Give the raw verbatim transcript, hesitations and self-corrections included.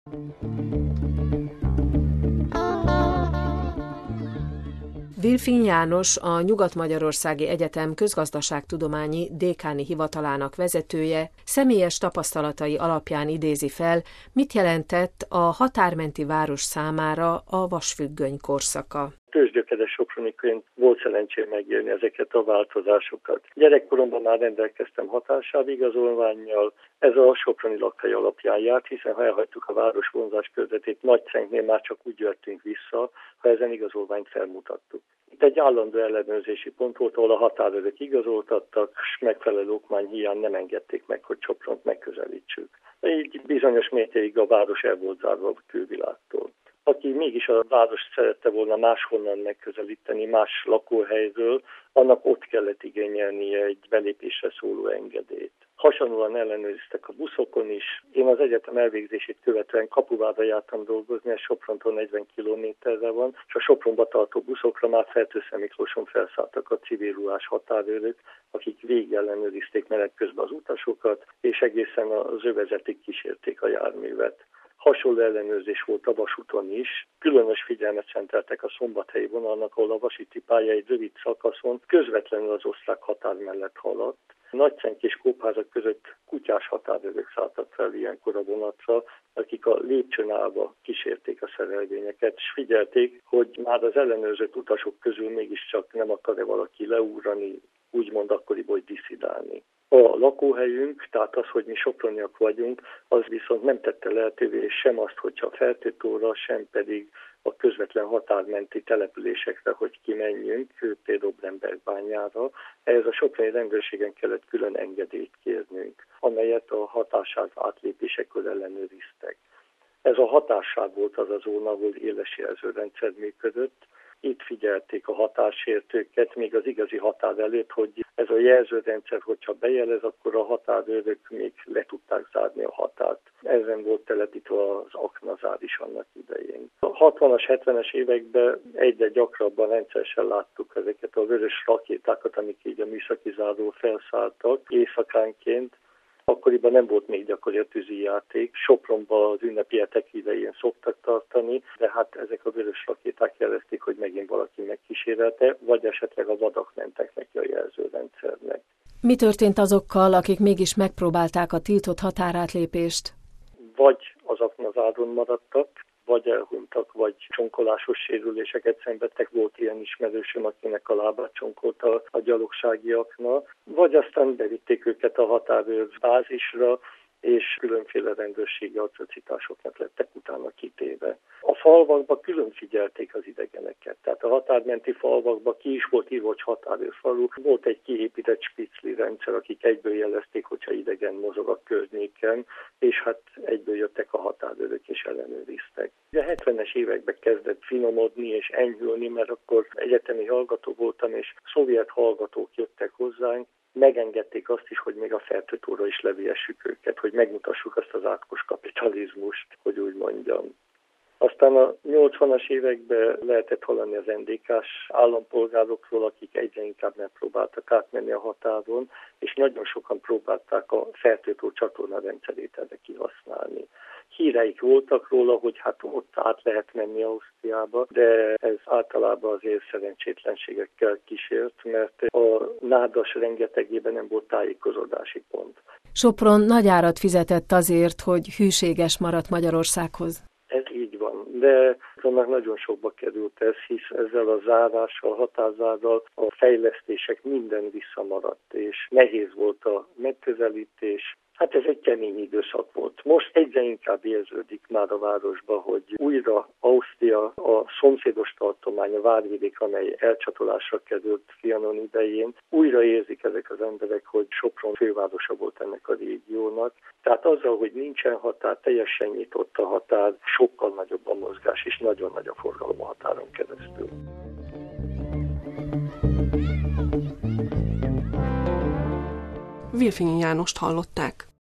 Vilfin János, a Nyugat-Magyarországi Egyetem közgazdaságtudományi dékáni hivatalának vezetője személyes tapasztalatai alapján idézi fel, mit jelentett a határmenti város számára a vasfüggöny korszaka. Tőzsgyökeres soproniként volt szerencsém megélni ezeket a változásokat. Gyerekkoromban már rendelkeztem határságigazolvánnyal, ez a soproni lakhely alapján járt, hiszen ha elhagytuk a város vonzás körzetét, Nagycenknél már csak úgy jöttünk vissza, ha ezen igazolványt felmutattuk. Itt egy állandó ellenőrzési pont volt, ahol a határőrök igazoltattak, és megfelelő okmány hiány nem engedték meg, hogy Sopront megközelítsük. Így bizonyos mértékig a város el volt zárva a külvilágtól. Aki mégis a várost szerette volna máshonnan megközelíteni, más lakóhelyről, annak ott kellett igényelnie egy belépésre szóló engedélyt. Hasonlóan ellenőriztek a buszokon is. Én az egyetem elvégzését követően Kapuvárra jártam dolgozni, ez Soprontól negyven kilométerre van, és a Sopronba tartó buszokra már Fertőszentmiklóson felszálltak a civil ruhás határőrök, akik végig ellenőrizték menet közben az utasokat, és egészen az övezetig kísérték a járművet. Hasonló ellenőrzés volt a vasúton is. Különös figyelmet szenteltek a szombathelyi vonalnak, ahol a vasúti pálya egy rövid szakaszon közvetlenül az osztrák határ mellett haladt. Nagycenk és Kópházak között kutyás határőrök szálltak fel ilyenkor a vonatra, akik a lépcsőn állva kísérték a szerelvényeket, és figyelték, hogy már az ellenőrzött utasok közül mégiscsak nem akar-e valaki leugrani, úgymond akkoriból diszidálni. A lakóhelyünk, tehát az, hogy mi soproniak vagyunk, az viszont nem tette lehetővé sem azt, hogyha Fertőtóra, sem pedig a közvetlen határmenti településekre, hogy kimenjünk, például Brembergbányára. Ehhez a soproni rendőrségen kellett külön engedélyt kérnünk, amelyet a határsáv átlépésekor ellenőriztek. Ez a határsáv volt az a zóna, ahol éles jelzőrendszer működött. Itt figyelték a határsértőket, még az igazi határ előtt, hogy ez a jelzőrendszer, hogyha bejelez, akkor a határőrök még le tudták zárni a határt. Ezen volt telepítve az aknazár is annak idején. A hatvanas, hetvenes években egyre gyakrabban rendszeresen láttuk ezeket a vörös rakétákat, amik így a műszaki záról felszálltak éjszakánként. Akkoriban nem volt még gyakori a tűzijáték. Sopronban az ünnepi hetek idején szoktak tartani, de hát ezek a vörös rakéták jelezték, hogy megint valaki megkísérelte, vagy esetleg a vadak mentek neki a jelzőrendszernek. Mi történt azokkal, akik mégis megpróbálták a tiltott határátlépést? Vagy az aknazáron maradtak, vagy elhunytak, vagy csonkolásos sérüléseket szenvedtek. Volt ilyen ismerősöm, akinek a lábát csonkolta a gyalogsági akna, vagy aztán bevitték őket a határőr bázisra, és különféle rendőrségi atrocitásoknak lettek utána kitéve. A falvakban külön figyelték az idegeneket, tehát a határmenti falvakban ki is volt írva, hogy határőrfalu. Volt egy kiépített spicli rendszer, akik egyből jelezték, hogyha idegen mozog a környéken, és hát egyből jöttek a határőrök és ellenőriztek. A hetvenes években kezdett finomodni és enyhülni, mert akkor egyetemi hallgató voltam, és szovjet hallgatók jöttek hozzánk, megengedték azt is, hogy még a Fertőtóra is leviessük őket, hogy megmutassuk azt az átkos kapitalizmust, hogy úgy mondjam. Aztán a nyolcvanas években lehetett hallani az en dé ká-s állampolgárokról, akik egyre inkább megpróbáltak átmenni a határon, és nagyon sokan próbálták a Fertőtó csatorna rendszerét erre kihasználni. Híreik voltak róla, hogy hát ott át lehet menni Ausztriába, de ez általában azért szerencsétlenségekkel kísért, mert a nádas rengetegében nem volt tájékozódási pont. Sopron nagy árat fizetett azért, hogy hűséges maradt Magyarországhoz. Ez így van, de annak nagyon sokba került ez, hisz ezzel a zárással, határzárral a fejlesztések minden visszamaradt, és nehéz volt a megközelítés. Hát ez egy kemény időszak volt. Most egyre inkább érződik már a városba, hogy újra Ausztria, a szomszédos tartomány, a Várvidék, amely elcsatolásra került Trianon idején, újra érzik ezek az emberek, hogy Sopron fővárosa volt ennek a régiónak. Tehát azzal, hogy nincsen határ, teljesen nyitott a határ, sokkal nagyobb a mozgás, és nagyon nagy a forgalom a határon keresztül. Vilfin Jánost hallották.